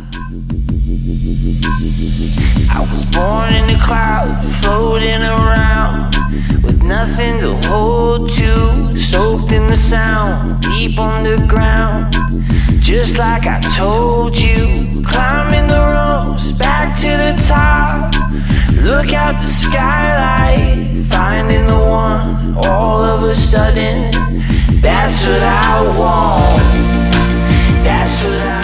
I was born in a cloud, floating around, with nothing to hold to, soaked in the sound, deep underground. Just like I told you, climbing the ropes, back to the top. Look out the skylight, finding the one. All of a sudden, that's what I want. That's what I